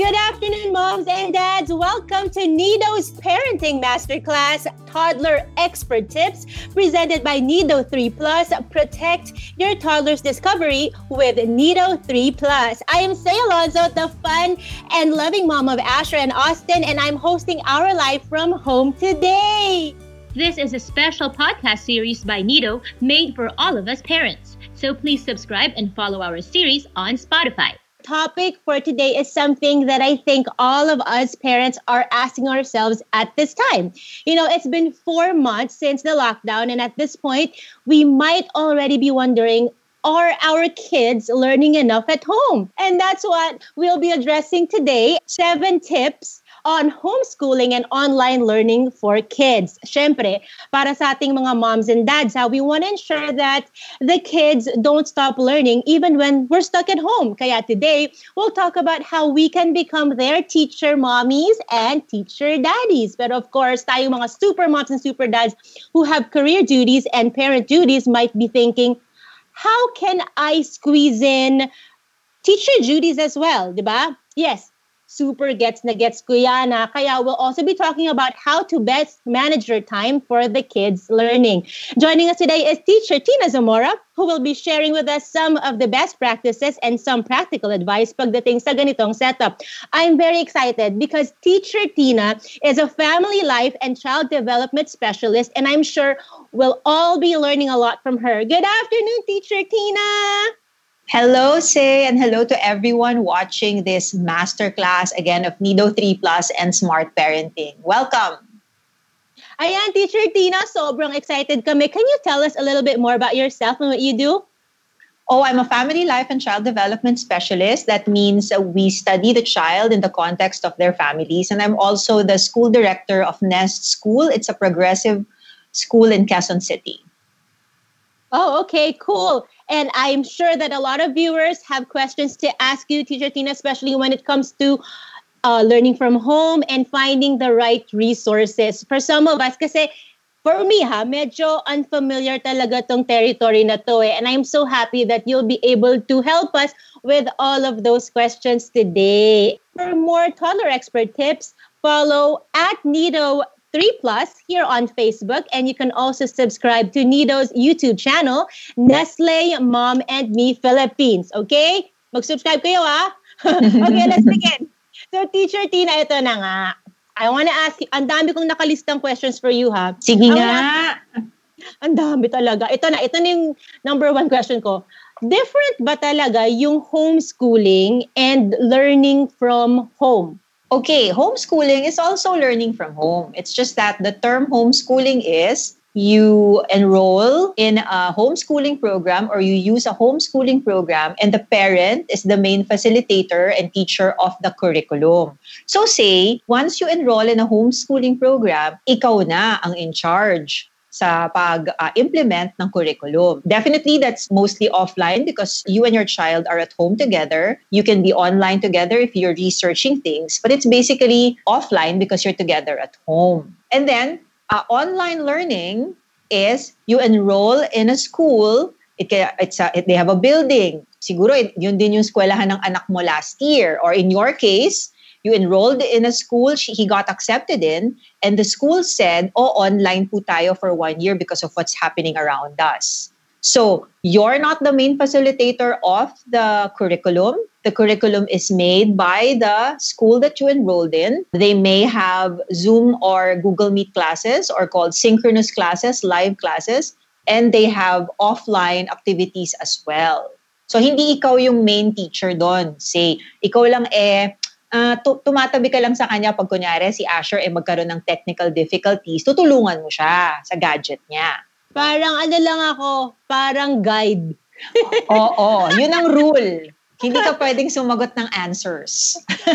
Good afternoon, moms and dads. Welcome to Nido's Parenting Masterclass Toddler Expert Tips presented by Nido 3 Plus. Protect your toddler's discovery with Nido 3 Plus. I am Say Alonzo, the fun and loving mom of Asher and Austin, and I'm hosting our live from home today. This is a special podcast series by Nido made for all of us parents. So please subscribe and follow our series on Spotify. Topic for today is something that I think all of us parents are asking ourselves at this time. You know, it's been 4 months since the lockdown, and at this point, we might already be wondering, are our kids learning enough at home? And that's what we'll be addressing today. 7 tips on homeschooling and online learning for kids. Syempre, para sa ating mga moms and dads, we want to ensure that the kids don't stop learning even when we're stuck at home. Kaya today, we'll talk about how we can become their teacher mommies and teacher daddies. But of course, tayong mga super moms and super dads who have career duties and parent duties might be thinking, how can I squeeze in teacher duties as well, diba? Yes, super gets ko yan. Kaya we'll also be talking about how to best manage your time for the kids' learning. Joining us today is teacher Tina Zamora, who will be sharing with us some of the best practices and some practical advice pagdating sa ganitong setup. I'm very excited because teacher Tina is a family life and child development specialist, and I'm sure we'll all be learning a lot from her. Good afternoon, teacher Tina! Hello, Say, and hello to everyone watching this masterclass again of Nido 3 Plus and Smart Parenting. Welcome! Ayan, Teacher Tina, sobrang excited kami. Can you tell us a little bit more about yourself and what you do? Oh, I'm a family life and child development specialist. That means we study the child in the context of their families. And I'm also the school director of Nest School. It's a progressive school in Quezon City. Oh, okay, cool. And I'm sure that a lot of viewers have questions to ask you, Teacher Tina, especially when it comes to learning from home and finding the right resources. For some of us, kasi for me, medyo unfamiliar talaga tong territory na to eh. And I'm so happy that you'll be able to help us with all of those questions today. For more toddler expert tips, follow at Nido 3 Plus here on Facebook, and you can also subscribe to Nido's YouTube channel, Nestle Mom and Me Philippines. Okay? Mag-subscribe kayo, Okay, let's begin. So, Teacher Tina, ito na nga. I want to ask you, ang dami kong nakalistang questions for you, Sige nga. Ang dami talaga. Ito na yung number 1 question ko. Different ba talaga yung homeschooling and learning from home? Okay, homeschooling is also learning from home. It's just that the term homeschooling is you enroll in a homeschooling program or you use a homeschooling program and the parent is the main facilitator and teacher of the curriculum. So say, once you enroll in a homeschooling program, ikaw na ang in charge sa pag-implement ng curriculum. Definitely, that's mostly offline because you and your child are at home together. You can be online together if you're researching things, but it's basically offline because you're together at home. And then, online learning is you enroll in a school. They have a building. Siguro, yun din yung eskwelahan ng anak mo last year. Or in your case, you enrolled in a school he got accepted in, and the school said, online po tayo for 1 year because of what's happening around us. So you're not the main facilitator of the curriculum. The curriculum is made by the school that you enrolled in. They may have Zoom or Google Meet classes or called synchronous classes, live classes, and they have offline activities as well. So hindi ikaw yung main teacher doon. Say, ikaw lang tumatabi ka lang sa kanya pag kunyari si Asher magkaroon ng technical difficulties, tutulungan mo siya sa gadget niya. Parang parang guide. Oo, yun ang rule. Hindi ka pwedeng sumagot ng answers.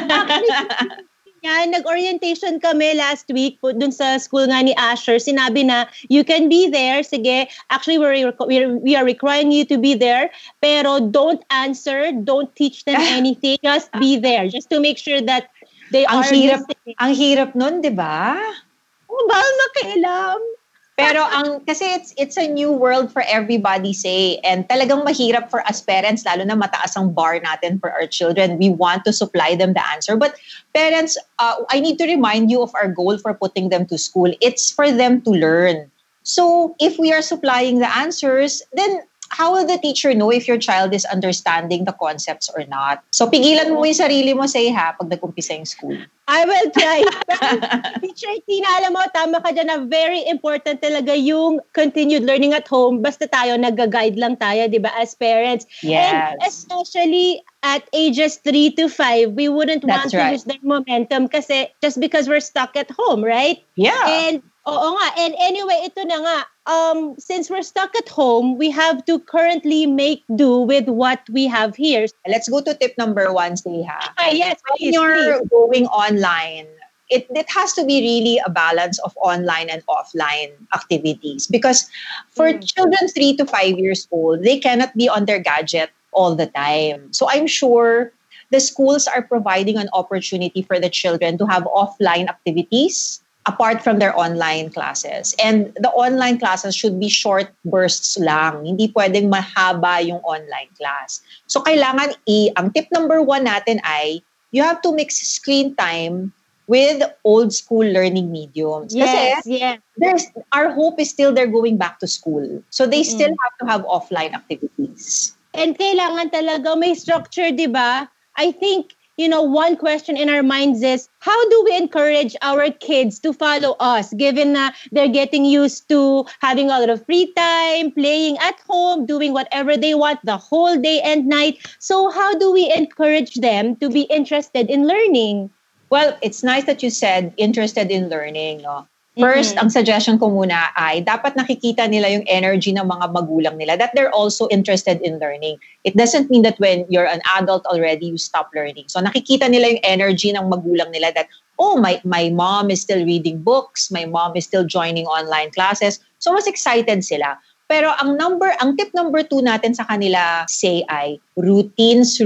Yan, nag-orientation kami last week dun sa school nga ni Asher. Sinabi na, you can be there. Sige, actually, we are requiring you to be there. Pero don't answer. Don't teach them anything. Just be there. Just to make sure that they are listening. Ang hirap nun, di ba? Bawal makialam. Pero kasi it's a new world for everybody, say, and talagang mahirap for us parents, lalo na mataas ang bar natin for our children. We want to supply them the answer, but parents, I need to remind you of our goal for putting them to school. It's for them to learn. So if we are supplying the answers, then how will the teacher know if your child is understanding the concepts or not? So pigilan mo yung sarili mo, say, pag nag-umpisa yung school. I will try. Teacher Tina, alam mo, tama ka dyan na very important talaga yung continued learning at home. Basta tayo, nag-guide lang tayo, di ba, as parents. Yes. And especially at ages 3 to 5, we wouldn't want to lose their momentum kasi just because we're stuck at home, right? Yeah. And oo nga. And anyway, ito na nga. Since we're stuck at home, we have to currently make do with what we have here. Let's go to tip number 1, Seha. Yes, when you're going online, it has to be really a balance of online and offline activities. Because for children 3 to 5 years old, they cannot be on their gadget all the time. So I'm sure the schools are providing an opportunity for the children to have offline activities apart from their online classes. And the online classes should be short bursts lang. Hindi pwedeng mahaba yung online class. So kailangan ang tip number 1 natin ay you have to mix screen time with old school learning mediums. Yes, Kasi our hope is still they're going back to school. So they still have to have offline activities. And kailangan talaga may structure, di ba? I think, one question in our minds is, how do we encourage our kids to follow us, given that they're getting used to having a lot of free time, playing at home, doing whatever they want the whole day and night? So how do we encourage them to be interested in learning? Well, it's nice that you said interested in learning, no? First, ang suggestion ko muna ay dapat nakikita nila yung energy ng mga magulang nila, that they're also interested in learning. It doesn't mean that when you're an adult already, you stop learning. So nakikita nila yung energy ng magulang nila that, my mom is still reading books, my mom is still joining online classes. So mas excited sila. Pero ang tip number 2 natin sa kanila, say, ay routines.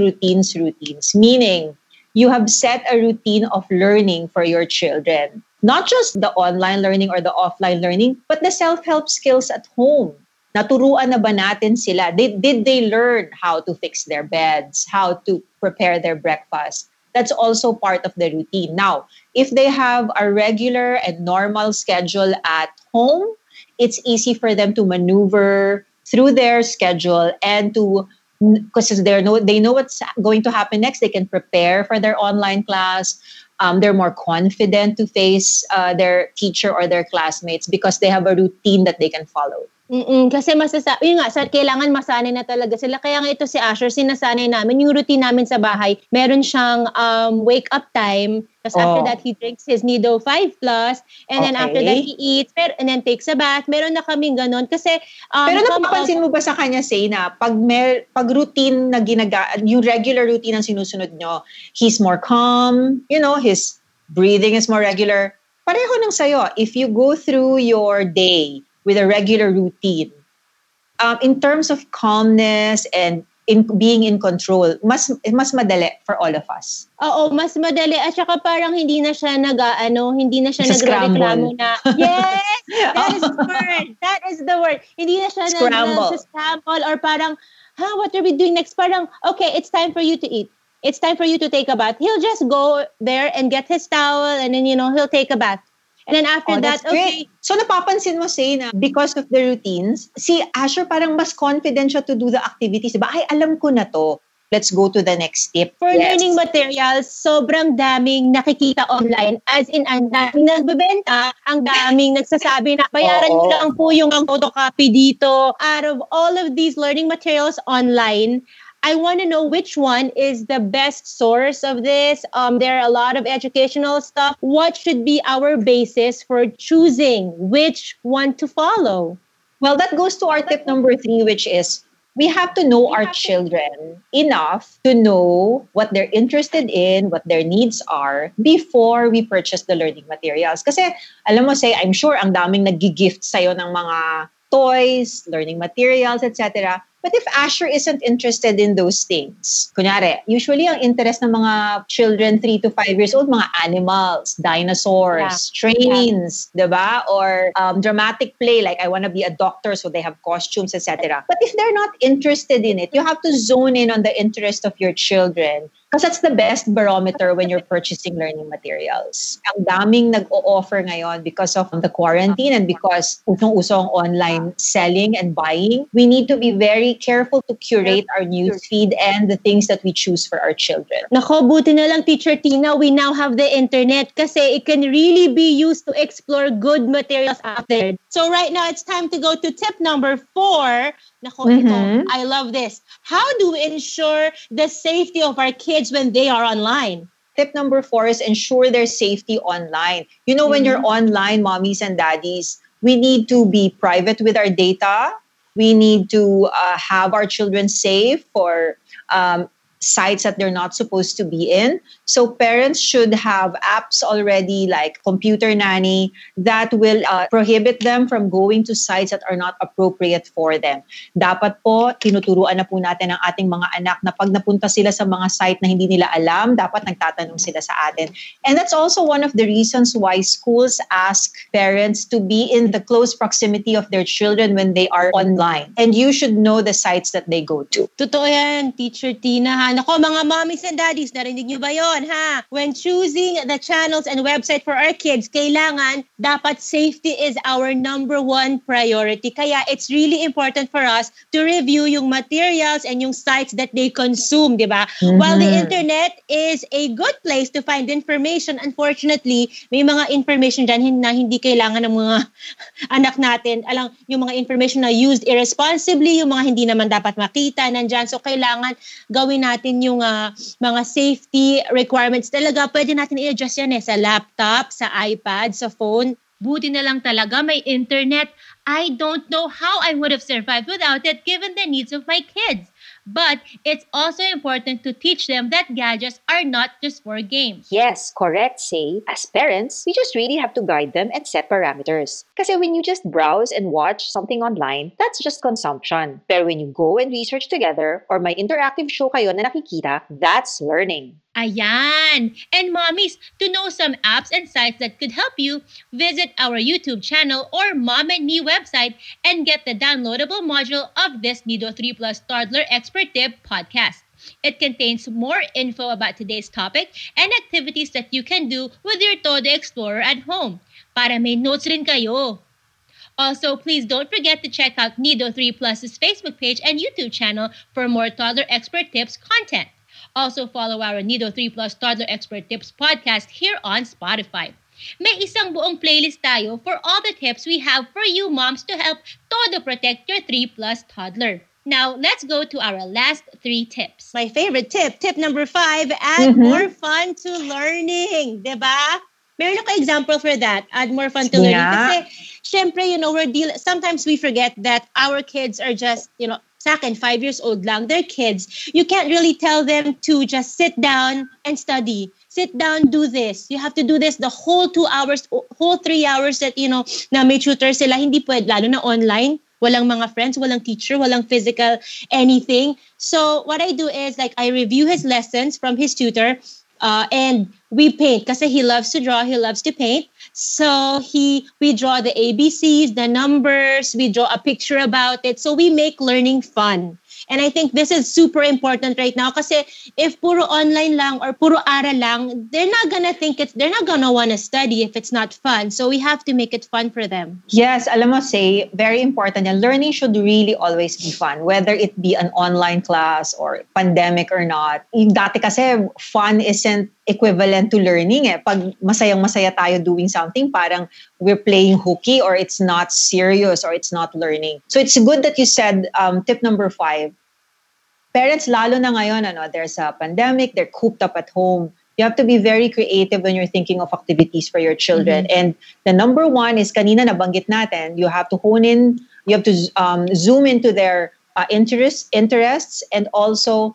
Meaning, you have set a routine of learning for your children. Not just the online learning or the offline learning, but the self-help skills at home. Naturuan na ba natin sila? Did they learn how to fix their beds, how to prepare their breakfast? That's also part of the routine. Now, if they have a regular and normal schedule at home, it's easy for them to maneuver through their schedule and because they know what's going to happen next. They can prepare for their online class. They're more confident to face their teacher or their classmates because they have a routine that they can follow. Kasi kailangan masanay na talaga sila. Kaya nga ito si Asher, sinasanay namin, yung routine namin sa bahay, meron siyang wake-up time, tapos after that, he drinks his Nido 5+, and then after that, he eats, and then takes a bath. Meron na kaming ganon. Kasi, pero napapansin mo ba sa kanya, say, na pag routine na yung regular routine ang sinusunod nyo, he's more calm, his breathing is more regular. Pareho nang sa'yo. If you go through your day with a regular routine, in terms of calmness and in being in control, mas madali for all of us. Oo, mas madali. At saka parang hindi na siya nagreklamo na. Yes! That is the word. That is the word. Hindi na siya scramble or parang, what are we doing next? Parang, okay, it's time for you to eat. It's time for you to take a bath. He'll just go there and get his towel and then, he'll take a bath. And then after that, okay. So napapansin mo, say, na because of the routines, si Asher parang mas confident siya to do the activities. Diba? Ay, alam ko na to. Let's go to the next tip. For learning materials, sobrang daming nakikita online. As in, ang daming nagbebenta, ang daming nagsasabi na bayaran nyo lang po yung photocopy dito. Out of all of these learning materials online, I want to know which one is the best source of this. There are a lot of educational stuff. What should be our basis for choosing which one to follow? Well, that goes to our tip number 3, which is we have to know our children enough to know what they're interested in, what their needs are before we purchase the learning materials. Kasi, alam mo, say, I'm sure ang daming nag-gift sa'yo ng mga toys, learning materials, etc. But if Asher isn't interested in those things, kunyari, usually ang interest ng mga children 3 to 5 years old, mga animals, dinosaurs, trains, diba? Or dramatic play, like I want to be a doctor, so they have costumes, etc. But if they're not interested in it, you have to zone in on the interest of your children. Because that's the best barometer when you're purchasing learning materials. Ang daming nag-o-offer ngayon because of the quarantine and because usong-uso ang online selling and buying. We need to be very careful to curate our newsfeed and the things that we choose for our children. Nako, buti na lang, Teacher Tina, we now have the internet kasi it can really be used to explore good materials out there. So right now, it's time to go to tip number 4. Nako, ito, I love this. How do we ensure the safety of our kids when they are online? Tip number 4 is ensure their safety online. You know, when you're online, mommies and daddies, we need to be private with our data. We need to have our children safe for sites that they're not supposed to be in. So parents should have apps already like Computer Nanny that will prohibit them from going to sites that are not appropriate for them. Dapat po, tinuturuan na po natin ang ating mga anak na pag napunta sila sa mga site na hindi nila alam, dapat nagtatanong sila sa atin. And that's also one of the reasons why schools ask parents to be in the close proximity of their children when they are online. And you should know the sites that they go to. Totoo yan, Teacher Tina, ha? Nako, mga mommies and daddies, narinig nyo ba yun, ha? When choosing the channels and website for our kids, kailangan, dapat safety is our number 1 priority. Kaya it's really important for us to review yung materials and yung sites that they consume, di ba? While the internet is a good place to find information, unfortunately, may mga information dyan na hindi kailangan ng mga anak natin. Alang, yung mga information na used irresponsibly, yung mga hindi naman dapat makita, nandyan. So, kailangan gawin natin yung mga safety requirements. Talaga, pwede natin i-adjust yan sa laptop, sa iPad, sa phone. Buti na lang talaga may internet. I don't know how I would have survived without it given the needs of my kids. But it's also important to teach them that gadgets are not just for games. Yes, correct, Say. As parents, we just really have to guide them and set parameters. Kasi when you just browse and watch something online, that's just consumption. Pero when you go and research together, or may interactive show kayo na nakikita, that's learning. Ayan! And mommies, to know some apps and sites that could help you, visit our YouTube channel or Mom and Me website and get the downloadable module of this Nido 3 Plus Toddler Expert Tip podcast. It contains more info about today's topic and activities that you can do with your Todo Explorer at home. Para may notes rin kayo. Also, please don't forget to check out Nido 3 Plus's Facebook page and YouTube channel for more Toddler Expert Tips content. Also, follow our Nido 3 Plus Toddler Expert Tips podcast here on Spotify. May isang buong playlist tayo for all the tips we have for you moms to help todo protect your 3 plus toddler. Now, let's go to our last 3 tips. My favorite tip, tip number 5, add more fun to learning. Diba? Meron ako example for that. Add more fun to learning. Kasi, syempre, sometimes we forget that our kids are just, sa akin, 5 years old lang, they're kids. You can't really tell them to just sit down and study. Sit down, do this. You have to do this the whole 2 hours, whole 3 hours that, na may tutor sila. Hindi pwede, lalo na online. Walang mga friends, walang teacher, walang physical anything. So what I do is I review his lessons from his tutor and we paint kasi he loves to draw, he loves to paint. So we draw the ABCs, the numbers, we draw a picture about it. So we make learning fun. And I think this is super important right now kasi if puro online lang or puro aral lang, they're not gonna want to study if it's not fun. So we have to make it fun for them. Yes, alam mo, Say, very important yan. Learning should really always be fun, whether it be an online class or pandemic or not. Dati kasi fun isn't equivalent to learning eh. Pag masayang-masaya tayo doing something, parang we're playing hooky or it's not serious or it's not learning. So it's good that you said tip number 5. Parents, lalo na ngayon, there's a pandemic, they're cooped up at home. You have to be very creative when you're thinking of activities for your children. And the number 1 is, kanina nabanggit natin, you have to hone in, you have to zoom into their interests and also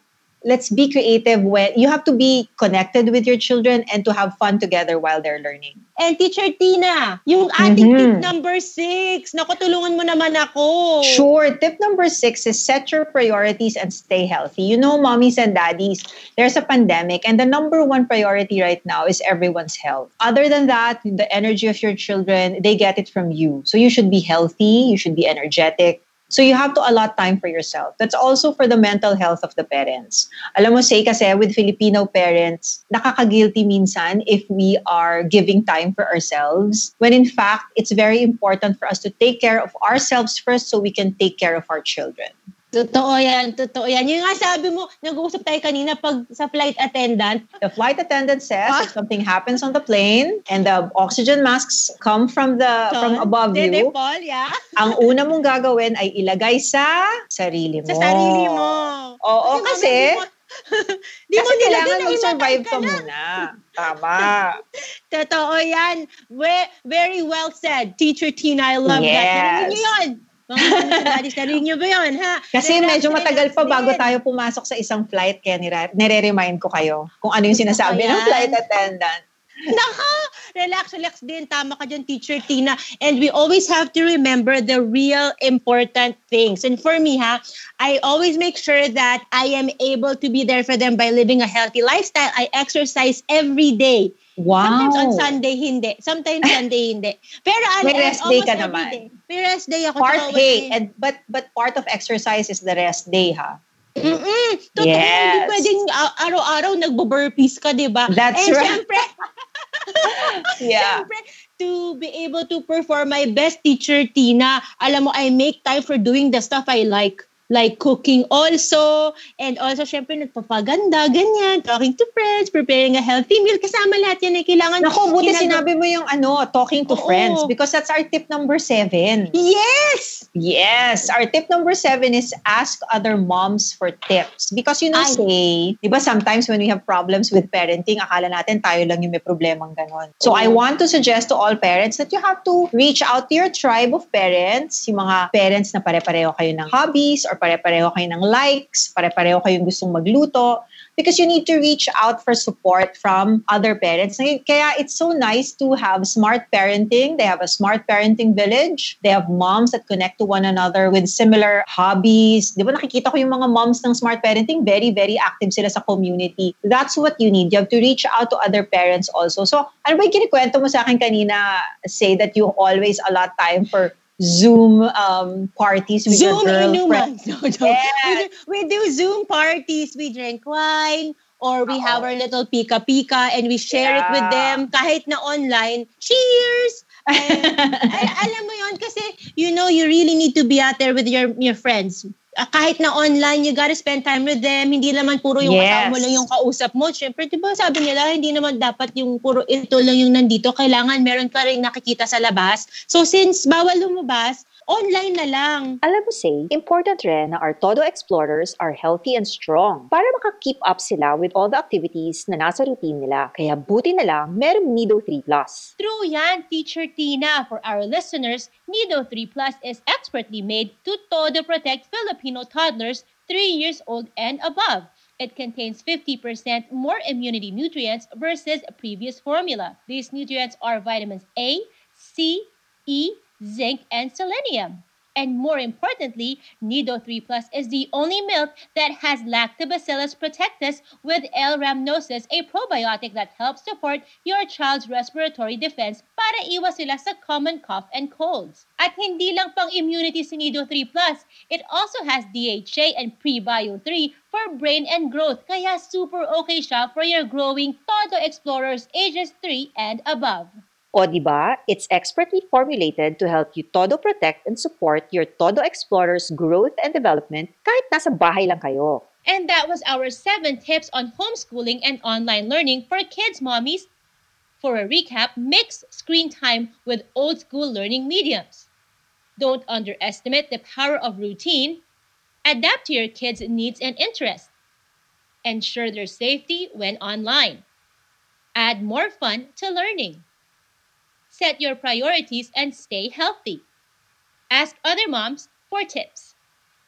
let's be creative when you have to be connected with your children and to have fun together while they're learning. And Teacher Tina, yung ating tip number 6, naku, tulungan mo naman ako. Sure. Tip number 6 is set your priorities and stay healthy. You know, mommies and daddies, there's a pandemic and the number one priority right now is everyone's health. Other than that, the energy of your children, they get it from you. So you should be healthy, you should be energetic. So you have to allot time for yourself. That's also for the mental health of the parents. Alam mo, say kasi with Filipino parents, nakaka-guilty minsan if we are giving time for ourselves, when in fact, it's very important for us to take care of ourselves first so we can take care of our children. Totoo yan, totoo yan. Yung nga sabi mo, nag-uusap tayo kanina pag sa flight attendant. The flight attendant says if something happens on the plane and the oxygen masks come from above they you, fall, yeah. ang una mong gagawin ay ilagay sa sarili mo. Sa sarili mo. Oo, kasi di mo kailangan nilagay na mag-survive ka ka na. muna. Tama. Totoo yan. Very well said. Teacher Tina, I love that. Narinig niyo yun. Mga daddies, narinig niyo ba yun? Ha? Kasi medyo matagal pa bago din. tayo pumasok sa isang flight, kaya nire-remind ko kayo kung ano yung sinasabi ng flight attendant. Naka! Relax din. Tama ka dyan, Teacher Tina. And we always have to remember the real important things. And for me, I always make sure that I am able to be there for them by living a healthy lifestyle. I exercise every day. Wow. Sometimes on Sunday, hindi. Sometimes Sunday, hindi. Pero may rest day ka naman. Day. May rest day ako. But part of exercise is the rest day, ha? Totoo, Yes. hindi pwedeng araw-araw nagbo-burpees ka, di ba? That's and right. Syempre, Yeah. syempre, to be able to perform my best, Teacher Tina, alam mo, I make time for doing the stuff I like cooking also, and also, syempre, nagpapaganda, ganyan, talking to friends, preparing a healthy meal, kasama lahat yan, kailangan. Naku, buti sinabi mo yung talking to friends, Oo. because that's our tip number 7. Yes! Yes, our tip number 7 is ask other moms for tips. Because say, di ba sometimes when we have problems with parenting, akala natin tayo lang yung may problemang ganon. So I want to suggest to all parents that you have to reach out to your tribe of parents, yung mga parents na pare-pareho kayo ng hobbies or pare-pareho kayo ng likes, pare-pareho kayong gustong magluto, because you need to reach out for support from other parents. Kaya it's so nice to have smart parenting. They have a smart parenting village. They have moms that connect to one another with similar hobbies. Di ba nakikita ko yung mga moms ng smart parenting, very, very active sila sa community. That's what you need. You have to reach out to other parents also. So, ano ba yung kinikwento mo sa akin kanina, say that you always allot time for Zoom parties with your girlfriend. Yes. We do Zoom parties. We drink wine or we have our little pika-pika and we share it with them kahit na online. Cheers! Alam mo yun kasi, you really need to be out there with your friends. Kahit na online, you gotta spend time with them. Hindi naman puro yung kasama mo lang yung kausap mo. Siyempre, di ba sabi nila, hindi naman dapat yung puro ito lang yung nandito. Kailangan meron ka rin nakikita sa labas. So since bawal lumabas, online na lang. Alam mo, say, important rin na our Todo Explorers are healthy and strong para maka-keep up sila with all the activities na nasa routine nila. Kaya buti na lang, merong Nido 3+. True yan, Teacher Tina. For our listeners, Nido 3 Plus is expertly made to todo protect Filipino toddlers 3 years old and above. It contains 50% more immunity nutrients versus a previous formula. These nutrients are vitamins A, C, E, zinc, and selenium. And more importantly, Nido 3 Plus is the only milk that has Lactobacillus protectus with L. rhamnosus, a probiotic that helps support your child's respiratory defense para iwas sila sa common cough and colds. At hindi lang pang immunity si Nido 3 Plus, it also has DHA and Prebio 3 for brain and growth, kaya super okay siya for your growing Todo Explorers ages 3 and above. O diba, it's expertly formulated to help you todo protect and support your Todo Explorer's growth and development kahit nasa bahay lang kayo. And that was our 7 tips on homeschooling and online learning for kids, mommies. For a recap, mix screen time with old school learning mediums. Don't underestimate the power of routine. Adapt to your kids' needs and interests. Ensure their safety when online. Add more fun to learning. Set your priorities and stay healthy. Ask other moms for tips.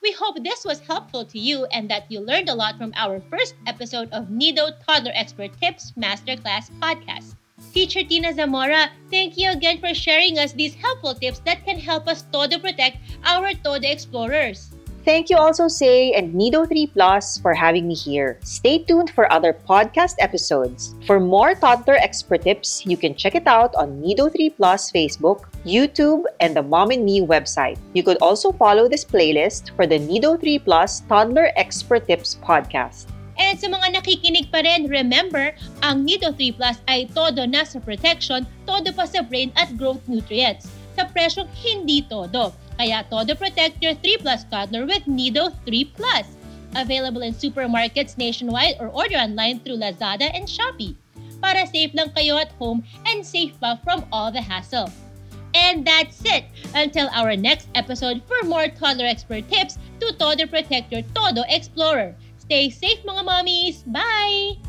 We hope this was helpful to you and that you learned a lot from our first episode of Nido Toddler Expert Tips Masterclass podcast. Teacher Tina Zamora, thank you again for sharing us these helpful tips that can help us todo protect our Todo Explorers. Thank you also, Say and Nido 3 Plus for having me here. Stay tuned for other podcast episodes. For more toddler expert tips, you can check it out on Nido 3 Plus Facebook, YouTube, and the Mom and Me website. You could also follow this playlist for the Nido 3 Plus Toddler Expert Tips podcast. And sa mga nakikinig pa rin, remember, ang Nido 3 Plus ay todo na sa protection, todo pa sa brain at growth nutrients. Sa presyong hindi todo. Kaya todo protect your 3 Plus toddler with Nido 3 Plus. Available in supermarkets nationwide or order online through Lazada and Shopee. Para safe lang kayo at home and safe pa from all the hassle. And that's it. Until our next episode for more toddler expert tips to todo protect your Todo Explorer. Stay safe mga mommies. Bye!